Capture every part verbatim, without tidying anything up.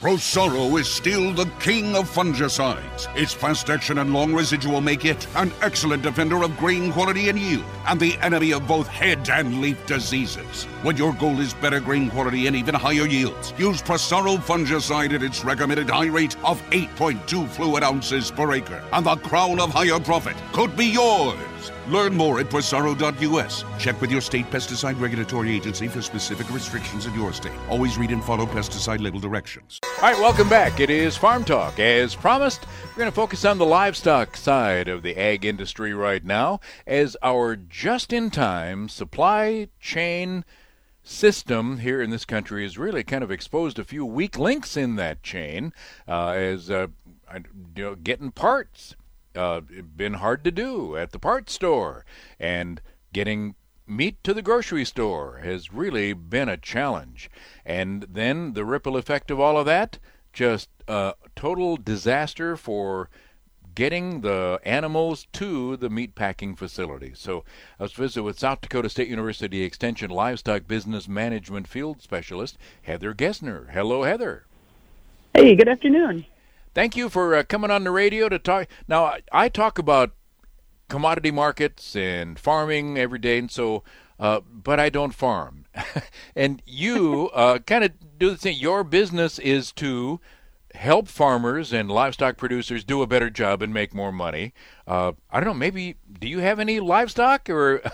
Prosaro is still the king of fungicides. Its fast action and long residual make it an excellent defender of grain quality and yield, and the enemy of both head and leaf diseases. When your goal is better grain quality and even higher yields, use Prosaro fungicide at its recommended high rate of eight point two fluid ounces per acre, and the crown of higher profit could be yours. Learn more at Prosaro dot U S. Check with your state pesticide regulatory agency for specific restrictions in your state. Always read and follow pesticide label directions. All right, welcome back. It is Farm Talk. As promised, we're going to focus on the livestock side of the ag industry right now, as our just-in-time supply chain system here in this country has really kind of exposed a few weak links in that chain, uh, as uh, you know, getting parts uh, been hard to do at the parts store, and getting meat to the grocery store has really been a challenge. And then the ripple effect of all of that, just a total disaster for getting the animals to the meat packing facility. So let's visit with South Dakota State University Extension Livestock Business Management Field Specialist, Heather Gessner. Hello, Heather. Hey, good afternoon. Thank you for uh, coming on the radio to talk. Now, I, I talk about commodity markets and farming every day, and so, uh, but I don't farm. And you uh, kind of do the thing. Your business is to help farmers and livestock producers do a better job and make more money. Uh, I don't know, maybe, do you have any livestock or?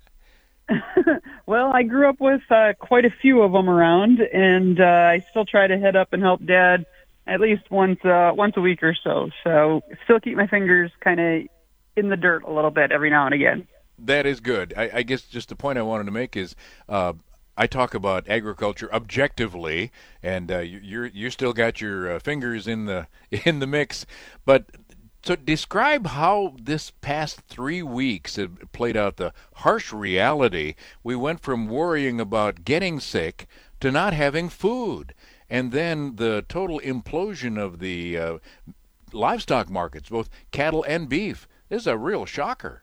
Well, I grew up with uh, quite a few of them around, and uh, I still try to head up and help Dad at least once uh, once a week or so. So still keep my fingers kind of in the dirt a little bit every now and again. That is good. I, I guess just the point I wanted to make is uh, I talk about agriculture objectively, and uh, you, you're you still got your uh, fingers in the in the mix. But so describe how this past three weeks have played out. The harsh reality. We went from worrying about getting sick to not having food, and then the total implosion of the uh, livestock markets, both cattle and beef. This is a real shocker.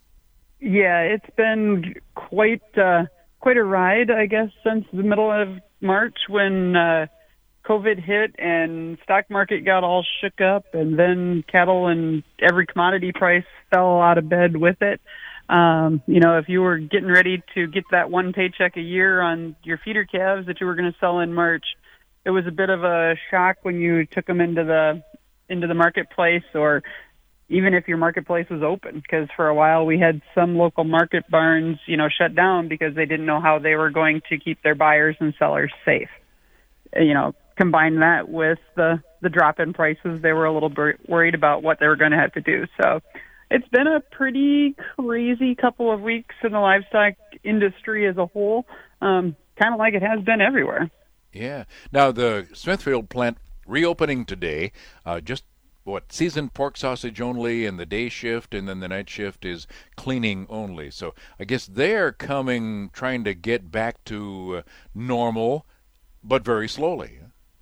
Yeah, it's been quite uh, quite a ride, I guess, since the middle of March when uh, COVID hit and stock market got all shook up, and then cattle and every commodity price fell out of bed with it. Um, you know, if you were getting ready to get that one paycheck a year on your feeder calves that you were going to sell in March, it was a bit of a shock when you took them into the into the marketplace, or even if your marketplace was open, because for a while we had some local market barns, you know, shut down because they didn't know how they were going to keep their buyers and sellers safe. You know, combine that with the, the drop in prices, they were a little bit worried about what they were going to have to do. So it's been a pretty crazy couple of weeks in the livestock industry as a whole, um, kind of like it has been everywhere. Yeah. Now, the Smithfield plant reopening today, uh, just what, seasoned pork sausage only, and the day shift, and then the night shift is cleaning only. So I guess they're coming, trying to get back to uh, normal, but very slowly.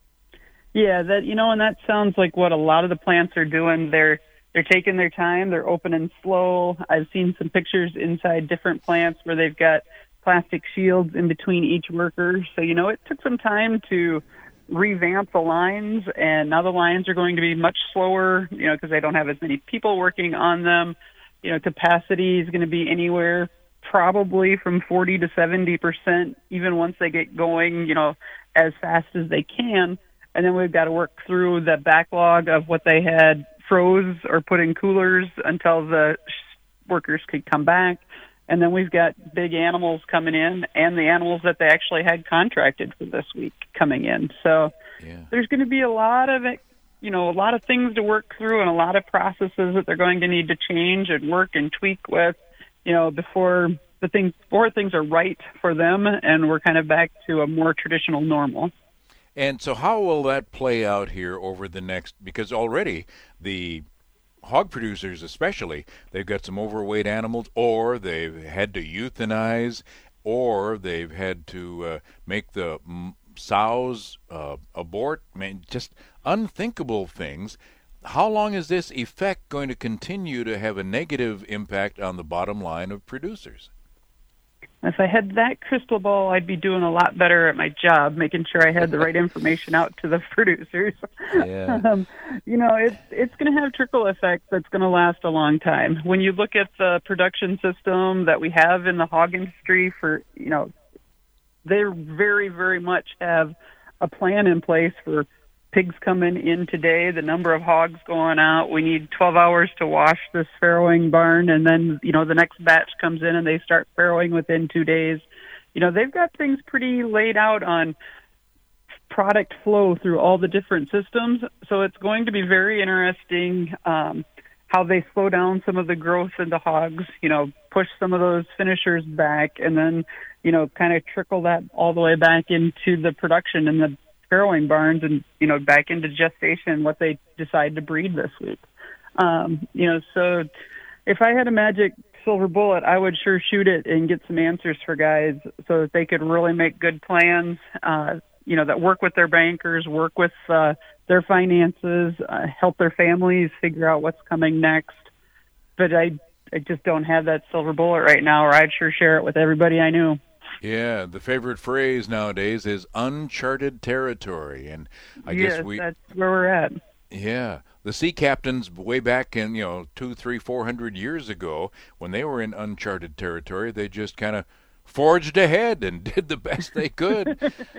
Yeah, that, you know, and that sounds like what a lot of the plants are doing. They're they're taking their time. They're opening slow. I've seen some pictures inside different plants where they've got plastic shields in between each worker. So, you know, it took some time to revamp the lines, and now the lines are going to be much slower, you know, because they don't have as many people working on them. You know, capacity is going to be anywhere probably from forty to seventy percent, even once they get going, you know, as fast as they can. And then we've got to work through the backlog of what they had froze or put in coolers until the workers could come back. And then we've got big animals coming in, and the animals that they actually had contracted for this week coming in. So yeah. There's going to be a lot of it, you know, a lot of things to work through, and a lot of processes that they're going to need to change and work and tweak with, you know, before the things before things are right for them, and we're kind of back to a more traditional normal. And so, how will that play out here over the next? Because already the hog producers especially, they've got some overweight animals, or they've had to euthanize, or they've had to uh, make the m- sows uh, abort. I mean, just unthinkable things. How long is this effect going to continue to have a negative impact on the bottom line of producers? If I had that crystal ball, I'd be doing a lot better at my job, making sure I had the right information out to the producers. Yeah. um, you know, it's it's going to have trickle effect that's going to last a long time. When you look at the production system that we have in the hog industry, for you know, they very very much have a plan in place for pigs coming in today, the number of hogs going out. We need twelve hours to wash this farrowing barn, and then, you know, the next batch comes in and they start farrowing within two days. You know, they've got things pretty laid out on product flow through all the different systems. So it's going to be very interesting um, how they slow down some of the growth in the hogs, you know, push some of those finishers back, and then, you know, kind of trickle that all the way back into the production and the farrowing barns, and, you know, back into gestation, what they decide to breed this week. Um, you know, so if I had a magic silver bullet, I would sure shoot it and get some answers for guys so that they could really make good plans, uh, you know, that work with their bankers, work with uh, their finances, uh, help their families figure out what's coming next. But I, I just don't have that silver bullet right now, or I'd sure share it with everybody I knew. Yeah, the favorite phrase nowadays is uncharted territory, and I yes, guess we that's where we're at. Yeah, the sea captains way back in, you know, two, three, four hundred years ago, when they were in uncharted territory, they just kind of forged ahead and did the best they could.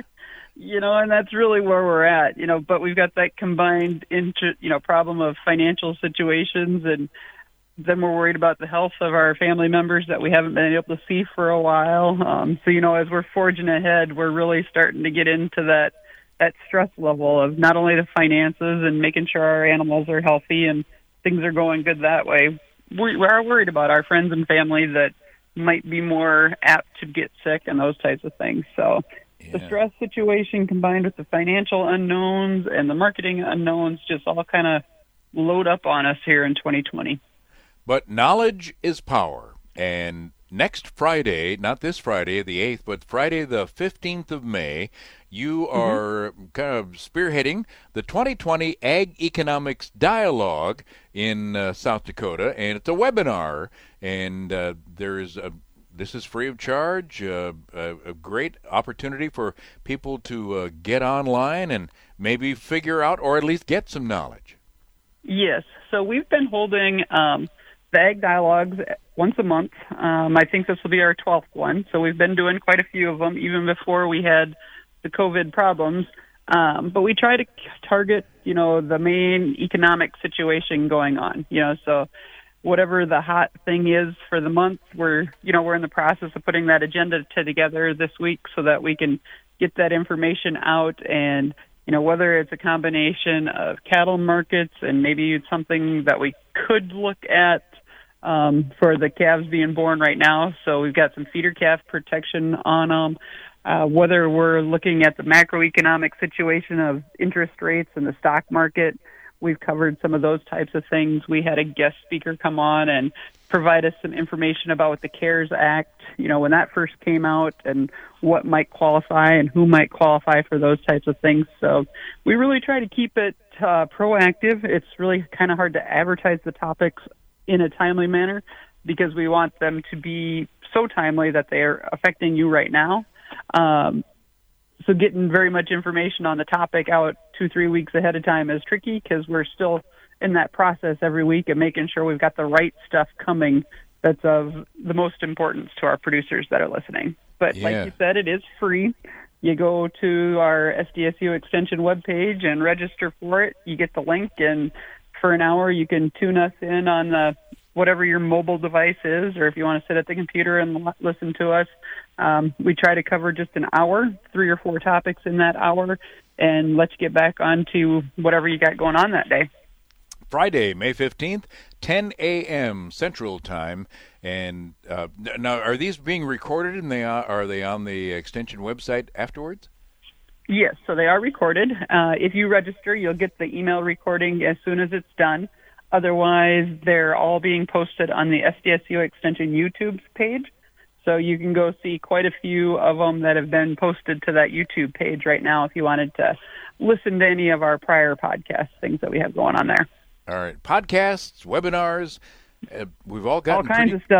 You know, and that's really where we're at. You know, but we've got that combined inter, you know, problem of financial situations, and then we're worried about the health of our family members that we haven't been able to see for a while. Um, so, you know, as we're forging ahead, we're really starting to get into that, that stress level of not only the finances and making sure our animals are healthy and things are going good that way. We, we are worried about our friends and family that might be more apt to get sick and those types of things. So yeah. The stress situation combined with the financial unknowns and the marketing unknowns just all kind of load up on us here in twenty twenty. But knowledge is power, and next Friday, not this Friday, the eighth, but Friday the fifteenth of May, you are mm-hmm. kind of spearheading the twenty twenty Ag Economics Dialogue in uh, South Dakota, and it's a webinar, and uh, there's a, this is free of charge, uh, a, a great opportunity for people to uh, get online and maybe figure out or at least get some knowledge. Yes, so we've been holding um, the Ag Dialogues once a month. Um, I think this will be our twelfth one. So we've been doing quite a few of them, even before we had the COVID problems. Um, but we try to target, you know, the main economic situation going on. You know, so whatever the hot thing is for the month, we're, you know, we're in the process of putting that agenda to together this week so that we can get that information out. And you know, whether it's a combination of cattle markets and maybe it's something that we could look at um, for the calves being born right now. So we've got some feeder calf protection on them. Uh, whether we're looking at the macroeconomic situation of interest rates and the stock market, we've covered some of those types of things. We had a guest speaker come on and provide us some information about what the CARES Act, you know, when that first came out and what might qualify and who might qualify for those types of things. So we really try to keep it uh, proactive. It's really kind of hard to advertise the topics in a timely manner because we want them to be so timely that they are affecting you right now. Um, so getting very much information on the topic out two, three weeks ahead of time is tricky because we're still in that process every week of making sure we've got the right stuff coming that's of the most importance to our producers that are listening. But yeah. Like you said, it is free. You go to our S D S U Extension webpage and register for it. You get the link, and for an hour you can tune us in on the whatever your mobile device is, or if you want to sit at the computer and l- listen to us. Um, we try to cover just an hour, three or four topics in that hour, and let you get back onto whatever you got going on that day. Friday, May fifteenth, ten a.m. Central Time. And uh, now, are these being recorded, and they are, are they on the Extension website afterwards? Yes, so they are recorded. Uh, if you register, you'll get the email recording as soon as it's done. Otherwise, they're all being posted on the S D S U Extension YouTube page. So you can go see quite a few of them that have been posted to that YouTube page right now if you wanted to listen to any of our prior podcast things that we have going on there. All right. Podcasts, webinars, uh, we've all got all kinds pretty, of stuff.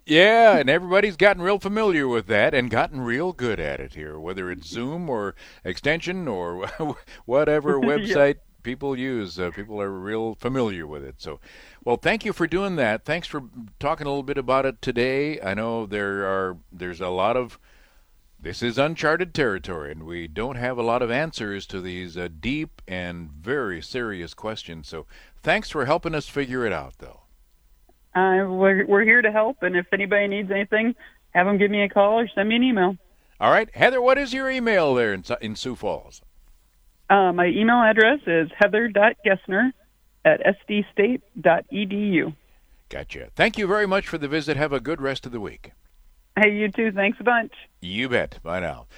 Yeah, and everybody's gotten real familiar with that and gotten real good at it here, whether it's Zoom or Extension or whatever website yeah. people use. Uh, people are real familiar with it. So, well, thank you for doing that. Thanks for talking a little bit about it today. I know there are there's a lot of this is uncharted territory, and we don't have a lot of answers to these uh, deep and very serious questions. So, thanks for helping us figure it out, though. Uh, we're, we're here to help, and if anybody needs anything, have them give me a call or send me an email. All right. Heather, what is your email there in, in Sioux Falls? Uh, my email address is heather dot gessner at s d state dot e d u. Gotcha. Thank you very much for the visit. Have a good rest of the week. Hey, you too. Thanks a bunch. You bet. Bye now.